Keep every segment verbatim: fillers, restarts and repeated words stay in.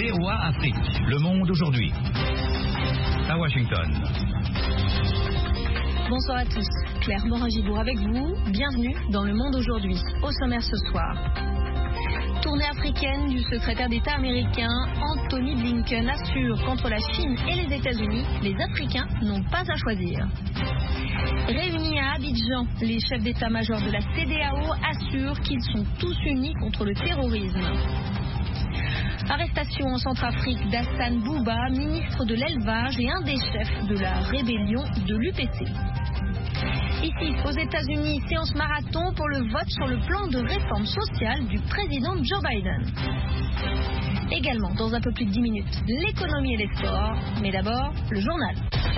V O A Afrique, Le Monde aujourd'hui. À Washington. Bonsoir à tous, Claire Morin-Gibour avec vous, bienvenue dans Le Monde aujourd'hui. Au sommaire ce soir, tournée africaine du secrétaire d'État américain Anthony Blinken assure qu'entre la Chine et les États-Unis, les Africains n'ont pas à choisir. Réunis à Abidjan, les chefs d'état-major de la C D A O assurent qu'ils sont tous unis contre le terrorisme. Arrestation en Centrafrique d'Hassan Bouba, ministre de l'élevage et un des chefs de la rébellion de l'U P C. Ici, aux États-Unis, séance marathon pour le vote sur le plan de réforme sociale du président Joe Biden. Également, dans un peu plus de dix minutes, l'économie et les sports. Mais d'abord, le journal.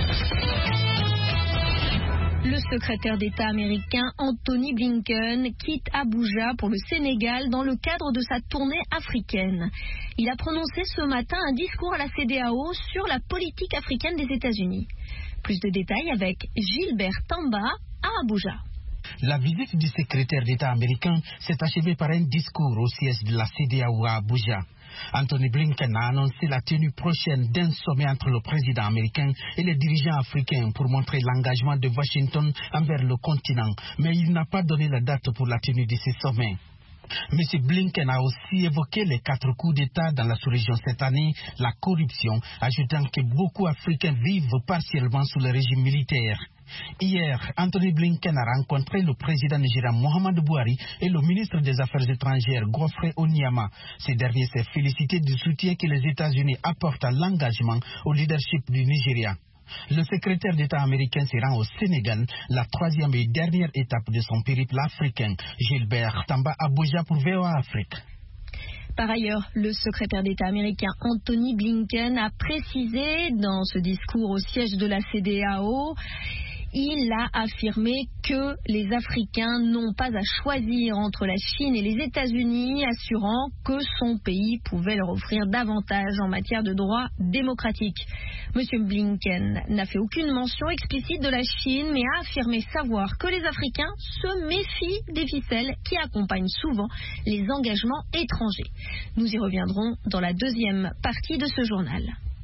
Le secrétaire d'État américain Anthony Blinken quitte Abuja pour le Sénégal dans le cadre de sa tournée africaine. Il a prononcé ce matin un discours à la C D A O sur la politique africaine des États-Unis. Plus de détails avec Gilbert Tamba à Abuja. La visite du secrétaire d'État américain s'est achevée par un discours au siège de la C D A O à Abuja. Anthony Blinken a annoncé la tenue prochaine d'un sommet entre le président américain et les dirigeants africains pour montrer l'engagement de Washington envers le continent, mais il n'a pas donné la date pour la tenue de ces sommets. M. Blinken a aussi évoqué les quatre coups d'État dans la sous-région cette année, la corruption, ajoutant que beaucoup d'Africains vivent partiellement sous le régime militaire. Hier, Anthony Blinken a rencontré le président nigérian Muhammadu Buhari et le ministre des Affaires étrangères Geoffrey Onyema. Ces derniers s'est félicité du soutien que les États-Unis apportent à l'engagement au leadership du Nigeria. Le secrétaire d'État américain se rend au Sénégal, la troisième et dernière étape de son périple africain. Gilbert Tamba, Abuja pour V O A Afrique. Par ailleurs, le secrétaire d'État américain Anthony Blinken a précisé dans ce discours au siège de la C D A O, il a affirmé que les Africains n'ont pas à choisir entre la Chine et les États-Unis, assurant que son pays pouvait leur offrir davantage en matière de droits démocratiques. Monsieur Blinken n'a fait aucune mention explicite de la Chine, mais a affirmé savoir que les Africains se méfient des ficelles qui accompagnent souvent les engagements étrangers. Nous y reviendrons dans la deuxième partie de ce journal.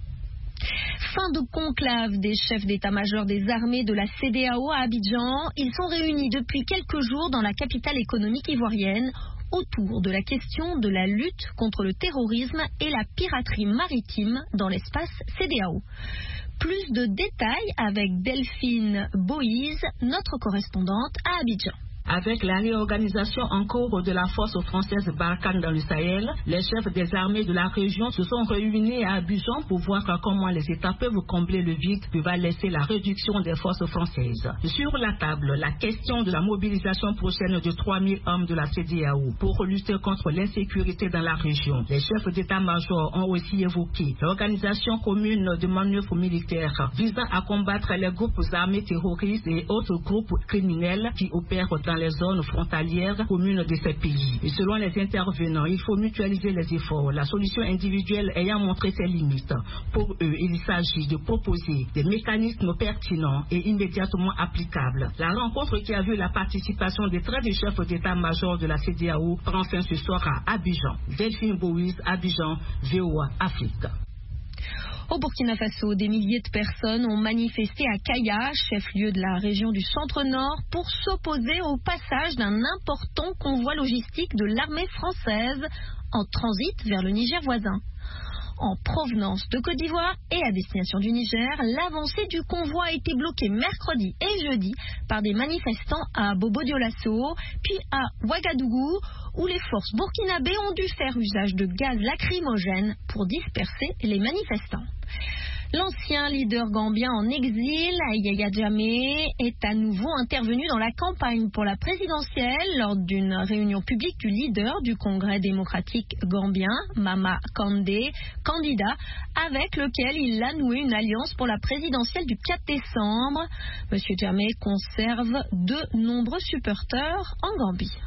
Fin de conclave des chefs d'état-major des armées de la C D A O à Abidjan. Ils sont réunis depuis quelques jours dans la capitale économique ivoirienne autour de la question de la lutte contre le terrorisme et la piraterie maritime dans l'espace C D A O. Plus de détails avec Delphine Boïse, notre correspondante à Abidjan. Avec la réorganisation en cours de la force française Barkhane dans le Sahel, les chefs des armées de la région se sont réunis à Abidjan pour voir comment les États peuvent combler le vide que va laisser la réduction des forces françaises. Sur la table, la question de la mobilisation prochaine de trois mille hommes de la C D A O pour lutter contre l'insécurité dans la région. Les chefs d'état-major ont aussi évoqué l'organisation commune de manœuvres militaires visant à combattre les groupes armés terroristes et autres groupes criminels qui opèrent dans les zones frontalières communes de ces pays. Et selon les intervenants, il faut mutualiser les efforts, la solution individuelle ayant montré ses limites. Pour eux, il s'agit de proposer des mécanismes pertinents et immédiatement applicables. La rencontre qui a vu la participation des treize chefs d'état-major de la C D A O prend fin ce soir à Abidjan. Delphine Boïse, Abidjan, V O A Afrique. Au Burkina Faso, des milliers de personnes ont manifesté à Kaya, chef-lieu de la région du centre-nord, pour s'opposer au passage d'un important convoi logistique de l'armée française en transit vers le Niger voisin. En provenance de Côte d'Ivoire et à destination du Niger, l'avancée du convoi a été bloquée mercredi et jeudi par des manifestants à Bobo-Dioulasso, puis à Ouagadougou, où les forces burkinabées ont dû faire usage de gaz lacrymogène pour disperser les manifestants. L'ancien leader gambien en exil, Yaya Jammeh, est à nouveau intervenu dans la campagne pour la présidentielle lors d'une réunion publique du leader du Congrès démocratique gambien, Mama Kandé, candidat avec lequel il a noué une alliance pour la présidentielle du quatre décembre. Monsieur Jammeh conserve de nombreux supporters en Gambie.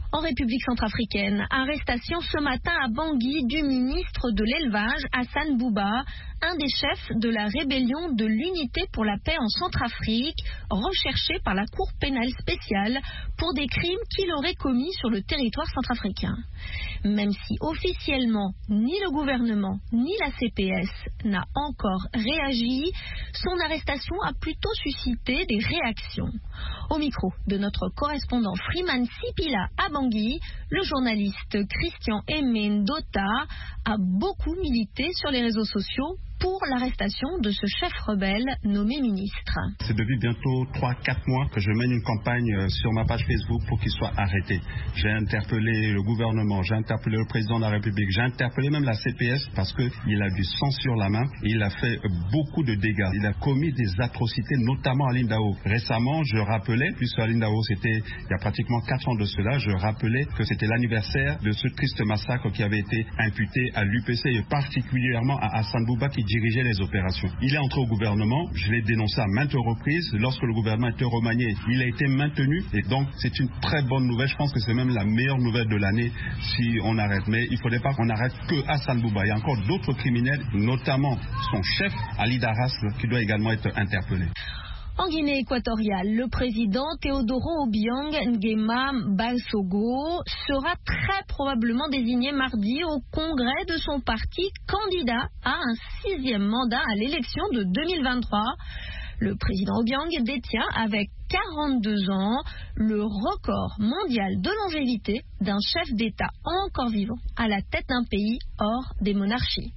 En République centrafricaine, arrestation ce matin à Bangui du ministre de l'Élevage, Hassan Bouba, un des chefs de la rébellion de l'Unité pour la paix en Centrafrique, recherché par la Cour pénale spéciale pour des crimes qu'il aurait commis sur le territoire centrafricain. Même si officiellement, ni le gouvernement, ni la C P S n'a encore réagi, son arrestation a plutôt suscité des réactions. Au micro de notre correspondant Freeman Sipila à Bangui, le journaliste Christian Aimé Ndota a beaucoup milité sur les réseaux sociaux pour l'arrestation de ce chef rebelle nommé ministre. C'est depuis bientôt trois à quatre mois que je mène une campagne sur ma page Facebook pour qu'il soit arrêté. J'ai interpellé le gouvernement, j'ai interpellé le président de la République, j'ai interpellé même la C P S parce qu'il a du sang sur la main et il a fait beaucoup de dégâts. Il a commis des atrocités, notamment à Lindao. Récemment, je rappelais, puisque à Lindao, c'était il y a pratiquement quatre ans de cela, je rappelais que c'était l'anniversaire de ce triste massacre qui avait été imputé à l'U P C et particulièrement à Hassan Bouba qui dirigeait les opérations. Il est entré au gouvernement, je l'ai dénoncé à maintes reprises. Lorsque le gouvernement était remanié, il a été maintenu et donc c'est une très bonne nouvelle. Je pense que c'est même la meilleure nouvelle de l'année si on arrête. Mais il ne faudrait pas qu'on arrête que Hassan Bouba. Il y a encore d'autres criminels, notamment son chef Ali Daras, qui doit également être interpellé. En Guinée équatoriale, le président Teodoro Obiang Nguema Basogo sera très probablement désigné mardi au congrès de son parti candidat à un sixième mandat à l'élection de deux mille vingt-trois. Le président Obiang détient avec quarante-deux ans le record mondial de longévité d'un chef d'État encore vivant à la tête d'un pays hors des monarchies.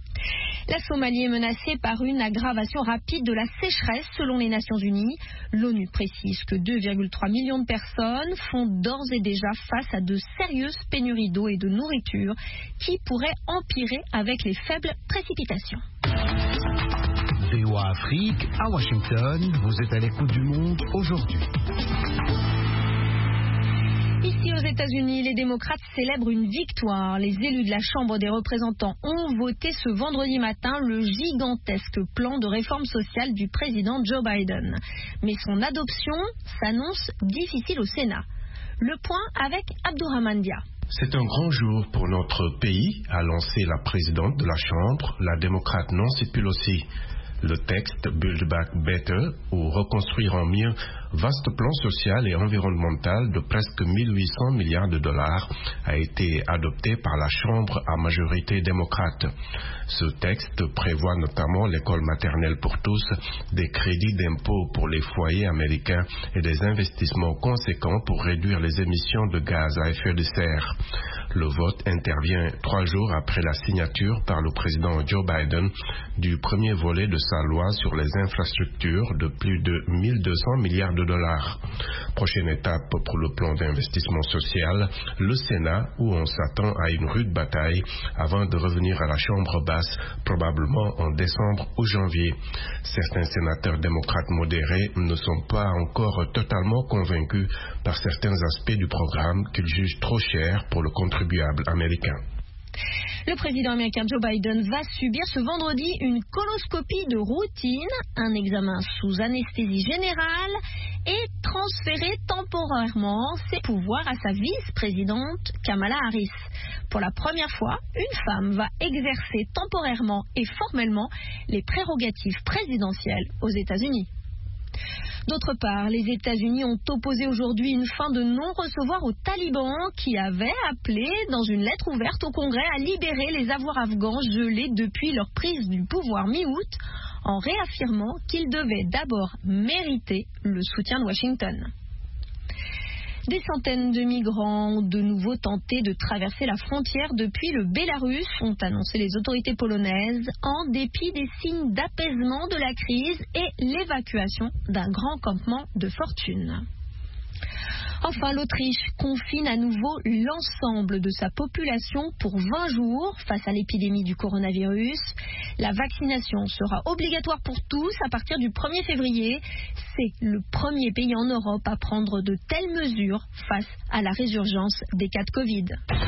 La Somalie est menacée par une aggravation rapide de la sécheresse selon les Nations Unies. L'ONU précise que deux virgule trois millions de personnes font d'ores et déjà face à de sérieuses pénuries d'eau et de nourriture qui pourraient empirer avec les faibles précipitations. V O A Afrique, à Washington, vous êtes à l'écoute du monde aujourd'hui. Ici aux États-Unis, les démocrates célèbrent une victoire. Les élus de la Chambre des représentants ont voté ce vendredi matin le gigantesque plan de réforme sociale du président Joe Biden. Mais son adoption s'annonce difficile au Sénat. Le point avec Abdourahmane Dia. C'est un grand jour pour notre pays, a lancé la présidente de la Chambre, la démocrate Nancy Pelosi. Le texte Build Back Better, ou Reconstruire en mieux, vaste plan social et environnemental de presque mille huit cents milliards de dollars, a été adopté par la Chambre à majorité démocrate. Ce texte prévoit notamment l'école maternelle pour tous, des crédits d'impôt pour les foyers américains et des investissements conséquents pour réduire les émissions de gaz à effet de serre. Le vote intervient trois jours après la signature par le président Joe Biden du premier volet de sa loi sur les infrastructures de plus de mille deux cents milliards de dollars. Prochaine étape pour le plan d'investissement social, le Sénat, où on s'attend à une rude bataille avant de revenir à la Chambre basse, probablement en décembre ou janvier. Certains sénateurs démocrates modérés ne sont pas encore totalement convaincus par certains aspects du programme qu'ils jugent trop cher pour le contribuable américain. Le président américain Joe Biden va subir ce vendredi une coloscopie de routine, un examen sous anesthésie générale et transférer temporairement ses pouvoirs à sa vice-présidente Kamala Harris. Pour la première fois, une femme va exercer temporairement et formellement les prérogatives présidentielles aux États-Unis. D'autre part, les États-Unis ont opposé aujourd'hui une fin de non-recevoir aux talibans qui avaient appelé dans une lettre ouverte au Congrès à libérer les avoirs afghans gelés depuis leur prise du pouvoir mi-août, en réaffirmant qu'ils devaient d'abord mériter le soutien de Washington. Des centaines de migrants ont de nouveau tenté de traverser la frontière depuis le Bélarus, ont annoncé les autorités polonaises, en dépit des signes d'apaisement de la crise et l'évacuation d'un grand campement de fortune. Enfin, l'Autriche confine à nouveau l'ensemble de sa population pour vingt jours face à l'épidémie du coronavirus. La vaccination sera obligatoire pour tous à partir du premier février. C'est le premier pays en Europe à prendre de telles mesures face à la résurgence des cas de Covid.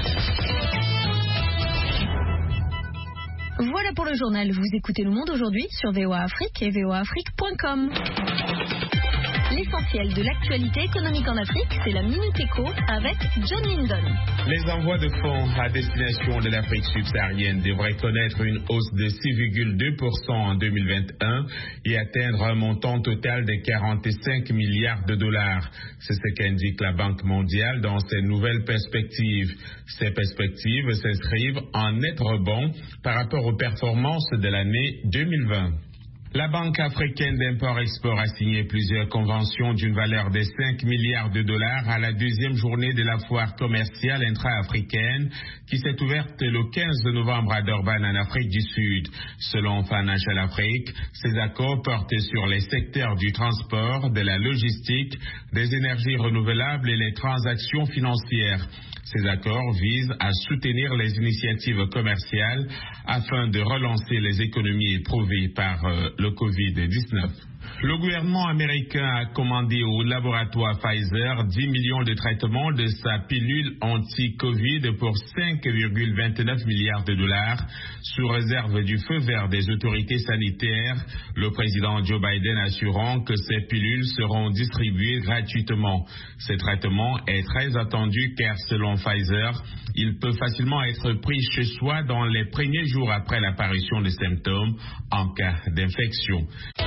Voilà pour le journal. Vous écoutez Le Monde aujourd'hui sur V O A Afrique et V O A Afrique point com. L'essentiel de l'actualité économique en Afrique, c'est la Minute Éco avec John Lindon. Les envois de fonds à destination de l'Afrique subsaharienne devraient connaître une hausse de six virgule deux pour cent en deux mille vingt et un et atteindre un montant total de quarante-cinq milliards de dollars. C'est ce qu'indique la Banque mondiale dans ses nouvelles perspectives. Ces perspectives s'inscrivent en net rebond par rapport aux performances de l'année deux mille vingt. La Banque africaine d'import-export a signé plusieurs conventions d'une valeur de cinq milliards de dollars à la deuxième journée de la foire commerciale intra-africaine qui s'est ouverte le quinze novembre à Durban en Afrique du Sud. Selon Financial Afrique, ces accords portent sur les secteurs du transport, de la logistique, des énergies renouvelables et les transactions financières. Ces accords visent à soutenir les initiatives commerciales afin de relancer les économies éprouvées par euh, le covid dix-neuf. Le gouvernement américain a commandé au laboratoire Pfizer dix millions de traitements de sa pilule anti-Covid pour cinq virgule vingt-neuf milliards de dollars, sous réserve du feu vert des autorités sanitaires, le président Joe Biden assurant que ces pilules seront distribuées gratuitement. Ce traitement est très attendu car, selon Pfizer, il peut facilement être pris chez soi dans les premiers jours après l'apparition de symptômes en cas d'infection.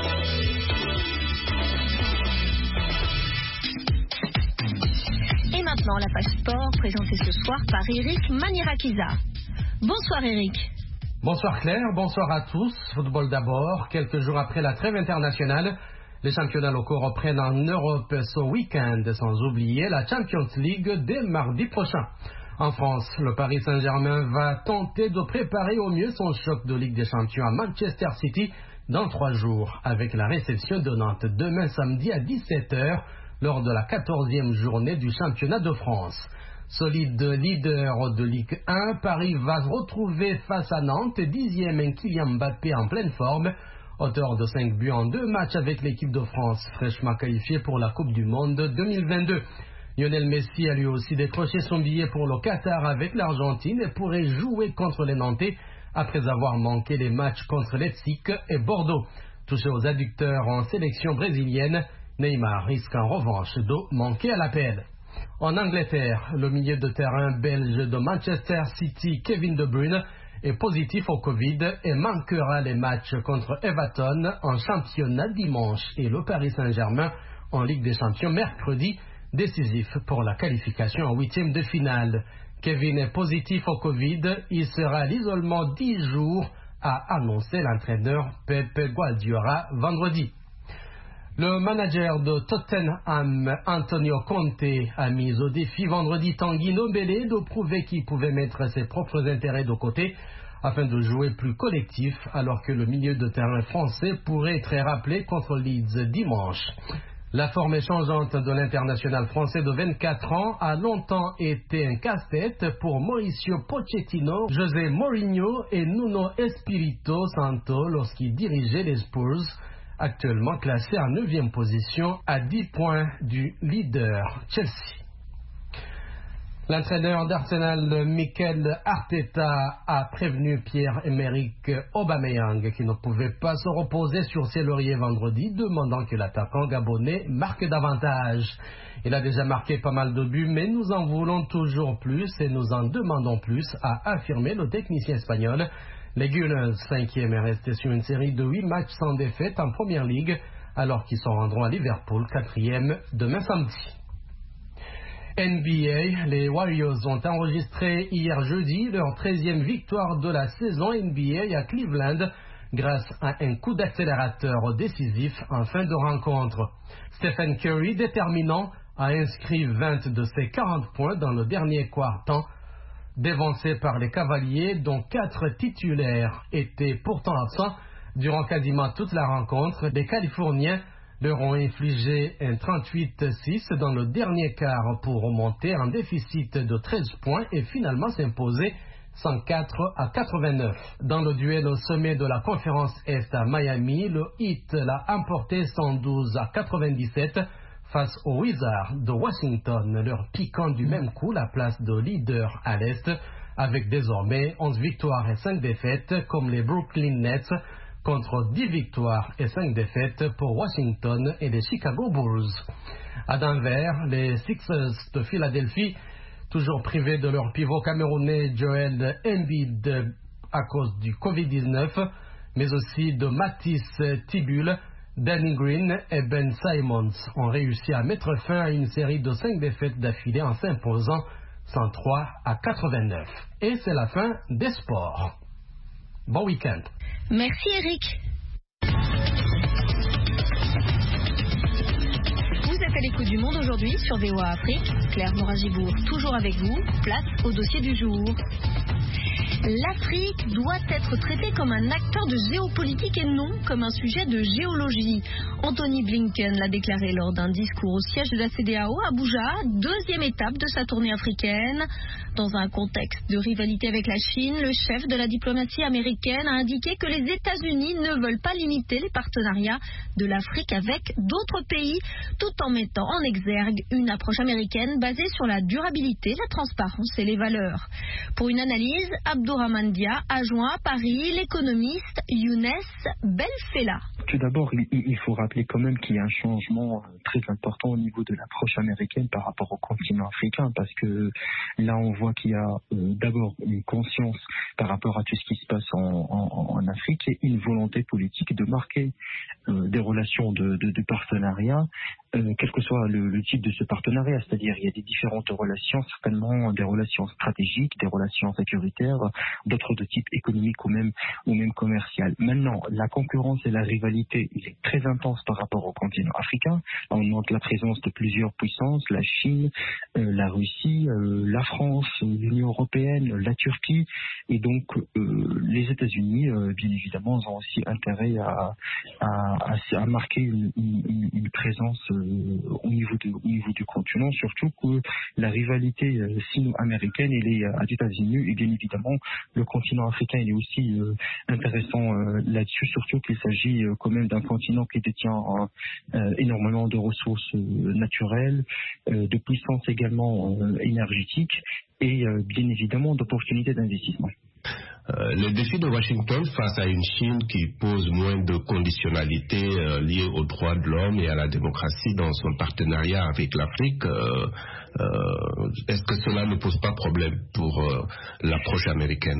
Et maintenant, la page sport présentée ce soir par Eric Manirakiza. Bonsoir Eric. Bonsoir Claire, bonsoir à tous. Football d'abord. Quelques jours après la trêve internationale, les championnats locaux reprennent en Europe ce week-end, sans oublier la Champions League dès mardi prochain. En France, le Paris Saint-Germain va tenter de préparer au mieux son choc de Ligue des Champions à Manchester City dans trois jours, avec la réception de Nantes demain samedi à dix-sept heures lors de la quatorzième journée du championnat de France. Solide leader de Ligue un, Paris va se retrouver face à Nantes, dixième et Kylian Mbappé en pleine forme, auteur de cinq buts en deux matchs avec l'équipe de France, fraîchement qualifiée pour la Coupe du Monde deux mille vingt-deux. Lionel Messi a lui aussi décroché son billet pour le Qatar avec l'Argentine et pourrait jouer contre les Nantais après avoir manqué les matchs contre Leipzig et Bordeaux. Touché aux adducteurs en sélection brésilienne, Neymar risque en revanche de manquer à l'appel. En Angleterre, le milieu de terrain belge de Manchester City, Kevin De Bruyne, est positif au Covid et manquera les matchs contre Everton en championnat dimanche et le Paris Saint-Germain en Ligue des Champions mercredi, décisif pour la qualification en huitième de finale. Kevin est positif au Covid, il sera à l'isolement dix jours, a annoncé l'entraîneur Pep Guardiola vendredi. Le manager de Tottenham, Antonio Conte, a mis au défi vendredi Tanguy Ndombele de prouver qu'il pouvait mettre ses propres intérêts de côté afin de jouer plus collectif, alors que le milieu de terrain français pourrait être rappelé contre Leeds dimanche. La forme changeante de l'international français de vingt-quatre ans a longtemps été un casse-tête pour Mauricio Pochettino, José Mourinho et Nuno Espirito Santo lorsqu'ils dirigeaient les Spurs, actuellement classés en neuvième position à dix points du leader Chelsea. L'entraîneur d'Arsenal, Mikel Arteta, a prévenu Pierre-Emerick Aubameyang qui ne pouvait pas se reposer sur ses lauriers vendredi, demandant que l'attaquant gabonais marque davantage. Il a déjà marqué pas mal de buts, mais nous en voulons toujours plus et nous en demandons plus, a affirmé le technicien espagnol. Les Gunners, cinquième, est resté sur une série de huit matchs sans défaite en Première Ligue, alors qu'ils se rendront à Liverpool, quatrième, demain samedi. N B A, les Warriors ont enregistré hier jeudi leur treizième victoire de la saison N B A à Cleveland grâce à un coup d'accélérateur décisif en fin de rencontre. Stephen Curry, déterminant, a inscrit vingt de ses quarante points dans le dernier quart-temps, dévancé par les Cavaliers dont quatre titulaires étaient pourtant absents durant quasiment toute la rencontre. Les Californiens leur ont infligé un trente-huit à six dans le dernier quart pour remonter en déficit de treize points et finalement s'imposer cent quatre à quatre-vingt-neuf. Dans le duel au sommet de la conférence Est à Miami, le Heat l'a emporté cent douze à quatre-vingt-dix-sept face aux Wizards de Washington, leur piquant du même coup la place de leader à l'Est, avec désormais onze victoires et cinq défaites, comme les Brooklyn Nets, contre dix victoires et cinq défaites pour Washington et les Chicago Bulls. À Denver, les Sixers de Philadelphie, toujours privés de leur pivot camerounais Joel Embiid à cause du covid dix-neuf, mais aussi de Matisse Thybulle, Danny Green et Ben Simmons ont réussi à mettre fin à une série de cinq défaites d'affilée en s'imposant cent trois à quatre-vingt-neuf. Et c'est la fin des sports. Bon week-end. Merci Eric. Vous êtes à l'écoute du Monde aujourd'hui sur V O A Afrique. Claire Moragibourg, toujours avec vous. Place au dossier du jour. L'Afrique doit être traitée comme un acteur de géopolitique et non comme un sujet de géologie. Anthony Blinken l'a déclaré lors d'un discours au siège de la C D A O à Abuja, deuxième étape de sa tournée africaine. Dans un contexte de rivalité avec la Chine, le chef de la diplomatie américaine a indiqué que les États-Unis ne veulent pas limiter les partenariats de l'Afrique avec d'autres pays, tout en mettant en exergue une approche américaine basée sur la durabilité, la transparence et les valeurs. Pour une analyse, Abdourahmane Dia a joint à Paris l'économiste Younes Belfella. Tout d'abord, il faut rappeler quand même qu'il y a un changement très important au niveau de l'approche américaine par rapport au continent africain, parce que là, on voit qu'il y a euh, d'abord une conscience par rapport à tout ce qui se passe en, en, en Afrique et une volonté politique de marquer euh, des relations de, de, de partenariat, euh, quel que soit le, le type de ce partenariat. C'est-à-dire, il y a des différentes relations, certainement des relations stratégiques, des relations sécuritaires, d'autres de type économique ou même, ou même commercial. Maintenant, la concurrence et la rivalité, il est très intense par rapport au continent africain. On note la présence de plusieurs puissances, la Chine, euh, la Russie, euh, la France, l'Union européenne, la Turquie, et donc euh, les États-Unis, euh, bien évidemment, ont aussi intérêt à, à, à, à marquer une, une, une présence euh, au, niveau de, au niveau du continent, surtout que la rivalité euh, sino-américaine, elle est à États-Unis, et bien évidemment, le continent africain, il est aussi euh, intéressant euh, là-dessus, surtout qu'il s'agit euh, quand même d'un continent qui détient euh, énormément de ressources euh, naturelles, euh, de puissance également euh, énergétique et euh, bien évidemment d'opportunités d'investissement. Euh, le défi de Washington face à une Chine qui pose moins de conditionnalités euh, liées aux droits de l'homme et à la démocratie dans son partenariat avec l'Afrique, euh, euh, est-ce que cela ne pose pas problème pour euh, l'approche américaine?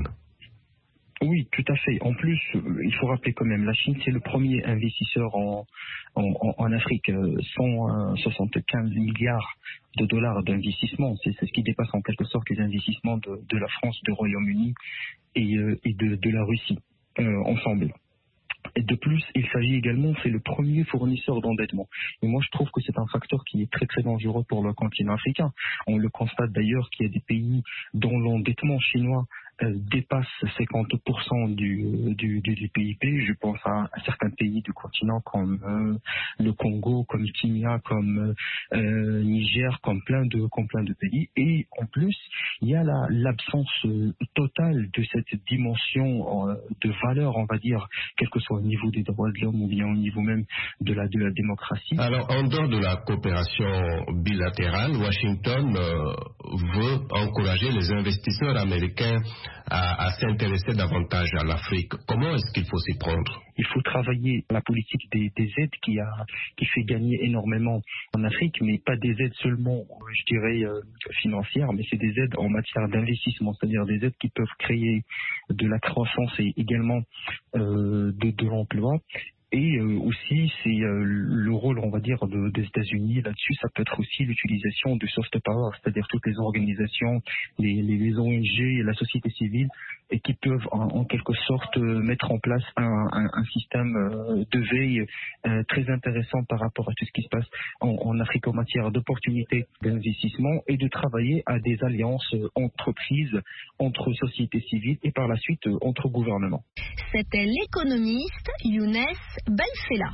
Oui, tout à fait. En plus, il faut rappeler quand même, la Chine, c'est le premier investisseur en, en, en Afrique. cent soixante-quinze milliards de dollars d'investissement. C'est, c'est ce qui dépasse en quelque sorte les investissements de, de la France, du Royaume-Uni et, euh, et de, de la Russie euh, ensemble. Et de plus, il s'agit également, c'est le premier fournisseur d'endettement. Et moi, je trouve que c'est un facteur qui est très très dangereux pour le continent africain. On le constate d'ailleurs qu'il y a des pays dont l'endettement chinois euh, dépasse cinquante pour cent du, du, du, du P I P. Je pense à, à certains pays du continent comme euh, le Congo, comme Kenya, comme euh, Niger, comme plein de comme plein de pays. Et en plus, il y a la, l'absence euh, totale de cette dimension euh, de valeur, on va dire, quel que soit au niveau des droits de l'homme ou bien au niveau même de la, de la démocratie. Alors, en dehors de la coopération bilatérale, Washington euh, veut encourager les investisseurs américains à, à s'intéresser davantage à l'Afrique. Comment est-ce qu'il faut s'y prendre? Il faut travailler la politique des, des aides qui, a, qui fait gagner énormément en Afrique, mais pas des aides seulement, je dirais, euh, financières, mais c'est des aides en matière d'investissement, c'est-à-dire des aides qui peuvent créer de la croissance et également euh, de, de l'emploi. Et euh, aussi, c'est euh, le rôle, on va dire, de, des États-Unis là-dessus. Ça peut être aussi l'utilisation du soft power, c'est-à-dire toutes les organisations, les, les, les O N G et la société civile, et qui peuvent en, en quelque sorte euh, mettre en place un, un, un système euh, de veille euh, très intéressant par rapport à tout ce qui se passe en, en Afrique en matière d'opportunités d'investissement et de travailler à des alliances euh, entreprises, entre sociétés civiles et par la suite euh, entre gouvernements. C'était l'économiste Younes Belfella.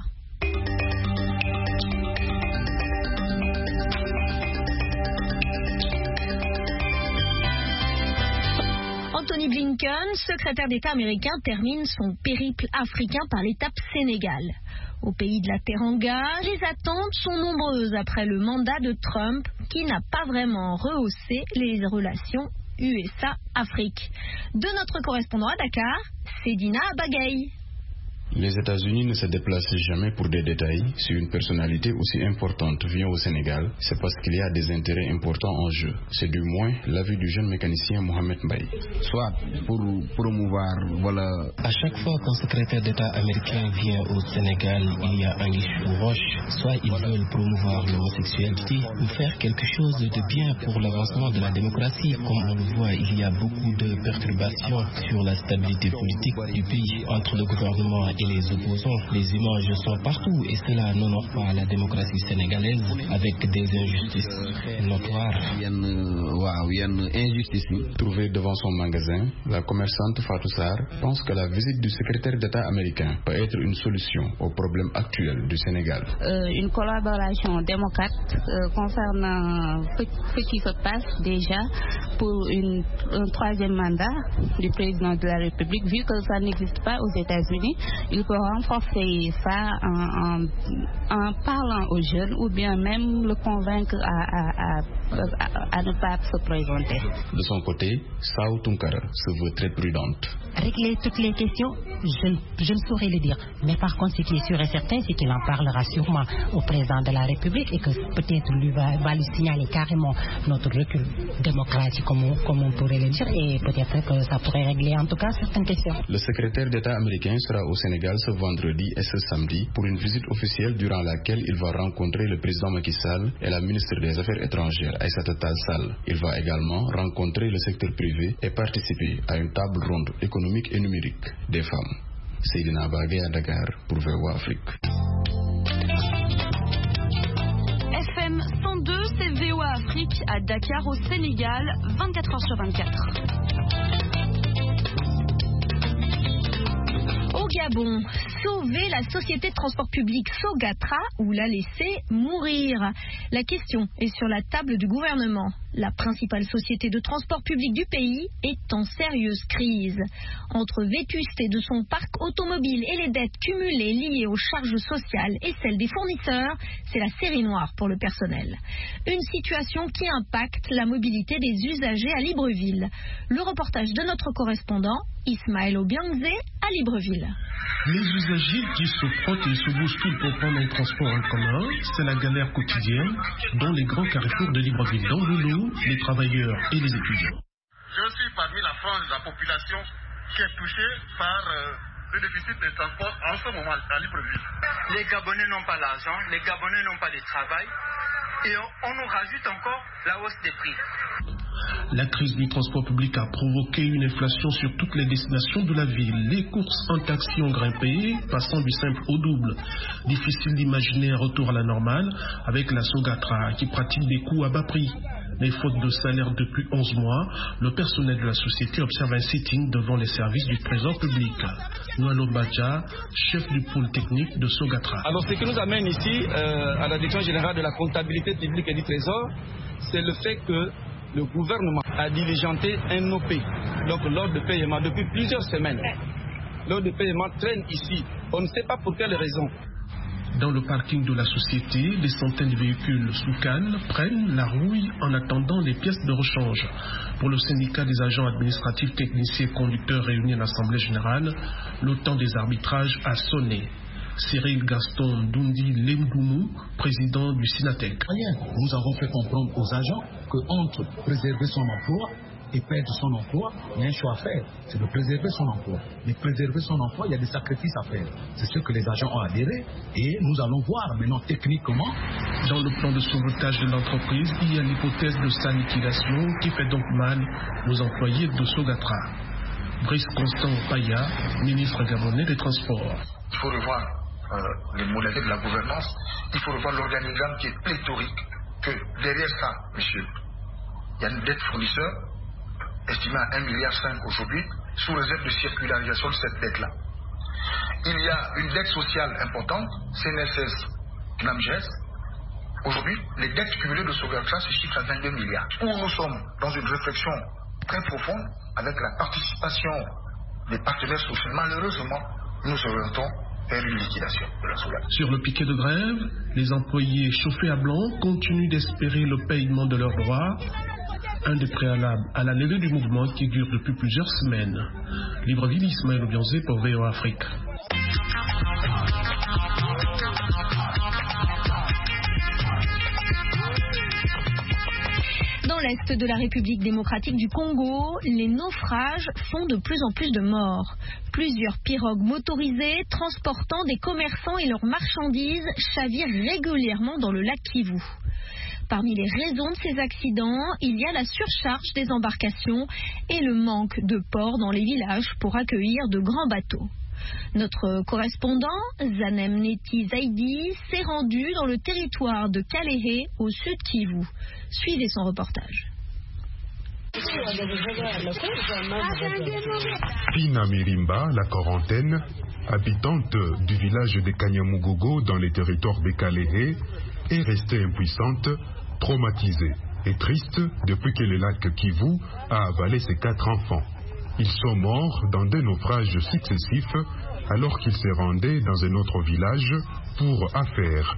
Anthony Blinken, secrétaire d'État américain, termine son périple africain par l'étape Sénégal. Au pays de la Teranga, les attentes sont nombreuses après le mandat de Trump qui n'a pas vraiment rehaussé les relations U S A-Afrique. De notre correspondant à Dakar, Sedina Abagaï. Les États-Unis ne se déplacent jamais pour des détails. Si une personnalité aussi importante vient au Sénégal, c'est parce qu'il y a des intérêts importants en jeu. C'est du moins l'avis du jeune mécanicien Mohamed Mbaye. Soit pour promouvoir, voilà. À chaque fois qu'un secrétaire d'État américain vient au Sénégal, il y a un issue roche. Soit ils veulent promouvoir l'homosexualité ou faire quelque chose de bien pour l'avancement de la démocratie. Comme on le voit, il y a beaucoup de perturbations sur la stabilité politique du pays entre le gouvernement et les opposants. Les images sont partout et cela n'honore pas la démocratie sénégalaise avec des injustices notoires. Trouvée devant son magasin, la commerçante Fatou Sarr pense que la visite du secrétaire d'État américain peut être une solution au problème actuel du Sénégal. Euh, une collaboration démocrate euh, concernant ce, ce qui se passe déjà pour une, un troisième mandat du président de la République, vu que ça n'existe pas aux États-Unis, il peut renforcer ça en, en, en parlant aux jeunes ou bien même le convaincre à, à, à, à ne pas se présenter. De son côté, Sao Tunkara se veut très prudente. Régler toutes les questions, je, je ne saurais le dire. Mais par contre, ce qui est sûr et certain, c'est qu'il en parlera sûrement au président de la République et que peut-être lui va, va lui signaler carrément notre recul démocratique, comme on, comme on pourrait le dire, et peut-être que ça pourrait régler en tout cas certaines questions. Le secrétaire d'État américain sera au Sénégal ce vendredi et ce samedi pour une visite officielle durant laquelle il va rencontrer le président Macky Sall et la ministre des Affaires étrangères, Aïssata Tall Sall. Il va également rencontrer le secteur privé et participer à une table ronde économique et numérique des femmes. Seydina Bagé à Dakar pour V O A Afrique. F M cent deux, c'est V O A Afrique à Dakar au Sénégal, vingt-quatre heures sur vingt-quatre. Au Gabon, sauver la société de transport public Sogatra ou la laisser mourir? La question est sur la table du gouvernement. La principale société de transport public du pays est en sérieuse crise. Entre vétusté de son parc automobile et les dettes cumulées liées aux charges sociales et celles des fournisseurs, c'est la série noire pour le personnel. Une situation qui impacte la mobilité des usagers à Libreville. Le reportage de notre correspondant, Ismaël Obiangze, à Libreville. Les usagers qui se frottent et se bousculent pour prendre un transport en commun, c'est la galère quotidienne dans les grands carrefours de Libreville, dans l'Oulou, les travailleurs et les étudiants. Je suis parmi la frange de la population qui est touchée par euh, le déficit de transport en ce moment à Libreville. Les Gabonais n'ont pas l'argent, les Gabonais n'ont pas de travail et on, on nous rajoute encore la hausse des prix. La crise du transport public a provoqué une inflation sur toutes les destinations de la ville. Les courses en taxi ont grimpé, passant du simple au double. Difficile d'imaginer un retour à la normale avec la Sogatra qui pratique des coûts à bas prix. Mais faute de salaire depuis onze mois, le personnel de la société observe un sitting devant les services du trésor public. Noalo Badja, chef du pôle technique de Sogatra. Alors ce qui nous amène ici euh, à la direction générale de la comptabilité publique et du trésor, c'est le fait que le gouvernement a diligenté un O P, donc l'ordre de paiement, depuis plusieurs semaines. L'ordre de paiement traîne ici. On ne sait pas pour quelle raison. Dans le parking de la société, des centaines de véhicules sous canne prennent la rouille en attendant les pièces de rechange. Pour le syndicat des agents administratifs, techniciens et conducteurs réunis à l'Assemblée générale, le temps des arbitrages a sonné. Cyril Gaston Doundi Lemdoumou, président du Sinatec. Nous avons fait comprendre aux agents que entre préserver son emploi et perdre son emploi, il y a un choix à faire. C'est de préserver son emploi. Mais préserver son emploi, il y a des sacrifices à faire. C'est ce que les agents ont adhéré et nous allons voir maintenant techniquement. Dans le plan de sauvetage de l'entreprise, il y a l'hypothèse de sa liquidation qui fait donc mal aux employés de Sogatra. Brice Constant Paya, ministre gabonais des Transports. Il faut revoir euh, les modalités de la gouvernance, il faut revoir l'organigramme qui est pléthorique, que derrière ça, monsieur, il y a une dette fournisseur estimée à un virgule cinq milliard aujourd'hui, sous réserve de circularisation de cette dette-là. Il y a une dette sociale importante, C N S S, N A M G E S. Aujourd'hui, les dettes cumulées de Sogatra se chiffrent à vingt-deux milliards. Où nous sommes dans une réflexion très profonde avec la participation des partenaires sociaux. Malheureusement, nous orientons vers une liquidation de la Sogatra. Sur le piquet de grève, les employés chauffés à blanc continuent d'espérer le paiement de leurs droits. Un des préalables à la levée du mouvement qui dure depuis plusieurs semaines. Libreville, Ismaël Obiangze pour V O A Afrique. Dans l'est de la République démocratique du Congo, les naufrages font de plus en plus de morts. Plusieurs pirogues motorisées transportant des commerçants et leurs marchandises chavirent régulièrement dans le lac Kivu. Parmi les raisons de ces accidents, il y a la surcharge des embarcations et le manque de ports dans les villages pour accueillir de grands bateaux. Notre correspondant, Zanem Neti Zaidi, s'est rendu dans le territoire de Kalehe, au sud Kivu. Suivez son reportage. Pina Mirimba, la quarantaine, habitante du village de Kanyamugogo dans les territoires de Kalehe, est restée impuissante, traumatisée et triste depuis que le lac Kivu a avalé ses quatre enfants. Ils sont morts dans des naufrages successifs alors qu'ils se rendaient dans un autre village pour affaires.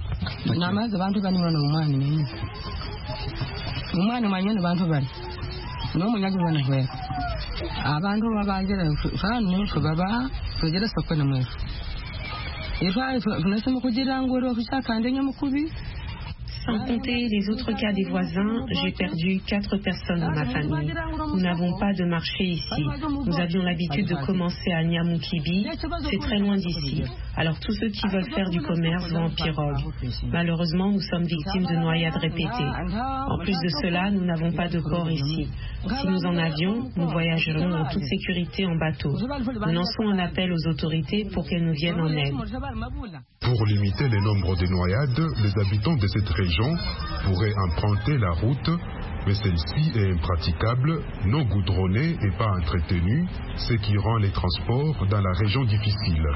Sans compter les autres cas des voisins, j'ai perdu quatre personnes dans ma famille. Nous n'avons pas de marché ici. Nous avions l'habitude de commencer à Nyamukibi. C'est très loin d'ici. Alors tous ceux qui veulent faire du commerce vont en pirogue. Malheureusement, nous sommes victimes de noyades répétées. En plus de cela, nous n'avons pas de port ici. Si nous en avions, nous voyagerions en toute sécurité en bateau. Nous lançons un appel aux autorités pour qu'elles nous viennent en aide. Pour limiter le nombre de noyades, les habitants de cette région pourraient emprunter la route, mais celle-ci est impraticable, non goudronnée et pas entretenue, ce qui rend les transports dans la région difficiles.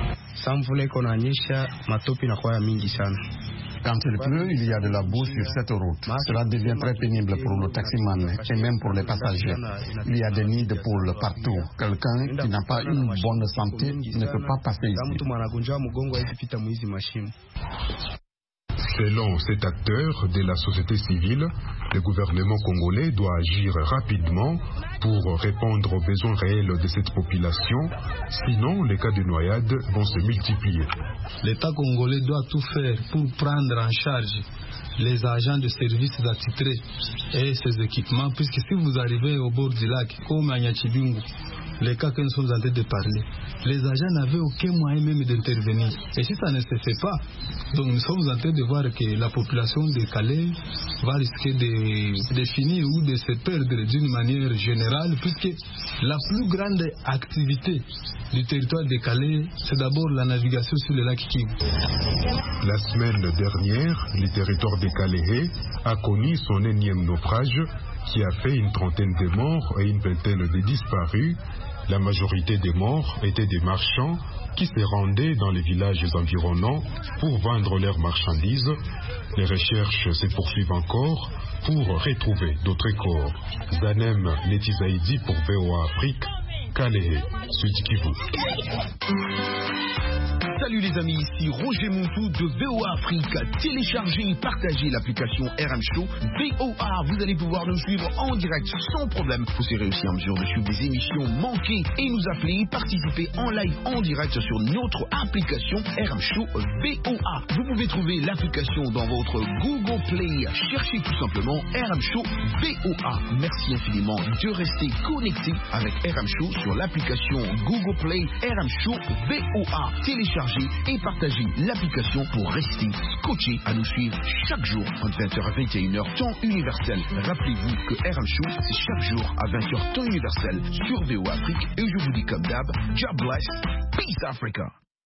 Quand il pleut, il y a de la boue sur cette route. Cela devient très pénible pour le taximan et même pour les passagers. Il y a des nids de poules partout. Quelqu'un qui n'a pas une bonne santé ne peut pas passer ici. Selon cet acteur de la société civile, le gouvernement congolais doit agir rapidement pour répondre aux besoins réels de cette population, sinon les cas de noyade vont se multiplier. L'État congolais doit tout faire pour prendre en charge les agents de services attitrés et ces équipements, puisque si vous arrivez au bord du lac, comme à Nyachibingu, les cas que nous sommes en train de parler, les agents n'avaient aucun moyen même d'intervenir. Et si ça ne se fait pas, donc nous sommes en train de voir que la population de Calais va risquer de, de finir ou de se perdre d'une manière générale, puisque la plus grande activité du territoire de Calais, c'est d'abord la navigation sur le lac Kivu. La semaine dernière, le territoire de Calais a connu son énième naufrage qui a fait une trentaine de morts et une vingtaine de disparus. La majorité des morts étaient des marchands qui se rendaient dans les villages environnants pour vendre leurs marchandises. Les recherches se poursuivent encore pour retrouver d'autres corps. Zanem Netizaidi pour V O A Afrique, Kalehe, Sud Kivu. Salut les amis, ici Roger Montou de V O A Afrique. Téléchargez et partagez l'application R M Show V O A. Vous allez pouvoir nous suivre en direct sans problème. Vous serez aussi en mesure de suivre des émissions manquées et nous appeler et participer en live en direct sur notre application R M Show V O A. Vous pouvez trouver l'application dans votre Google Play. Cherchez tout simplement R M Show V O A. Merci infiniment de rester connecté avec R M Show sur l'application Google Play R M Show V O A. Téléchargez et partagez l'application pour rester scotché à nous suivre chaque jour entre vingt heures à vingt et une heures temps universel. Rappelez-vous que R M Show c'est chaque jour à vingt heures temps universel sur V O A Afrique et je vous dis comme d'hab, God bless, peace Africa.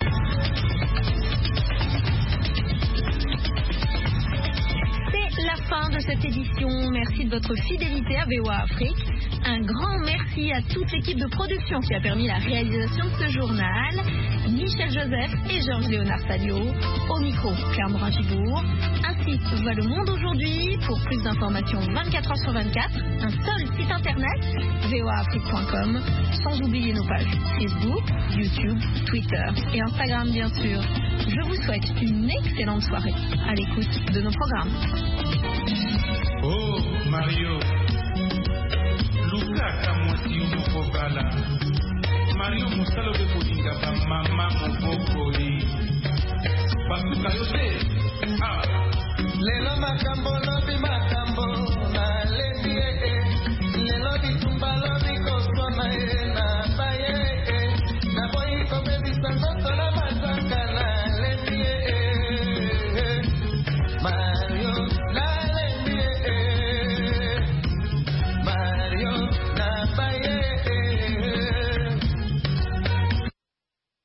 La fin de cette édition. Merci de votre fidélité à V O A Afrique. Un grand merci à toute l'équipe de production qui a permis la réalisation de ce journal. Michel Joseph et Georges-Léonard Sadio. Au micro, Claire Morin-Gibourg. Ainsi va le monde aujourd'hui. Pour plus d'informations vingt-quatre heures sur vingt-quatre, un seul site internet, V O A Afrique point com, sans oublier nos pages Facebook, YouTube, Twitter et Instagram bien sûr. Je vous souhaite une excellente soirée à l'écoute de nos programmes. Oh Mario, Luka Kamwati Mokobala, Mario Musalo Bekolinga Mama Mokokoli. basuka yo te. Lelo makambo lobi makambo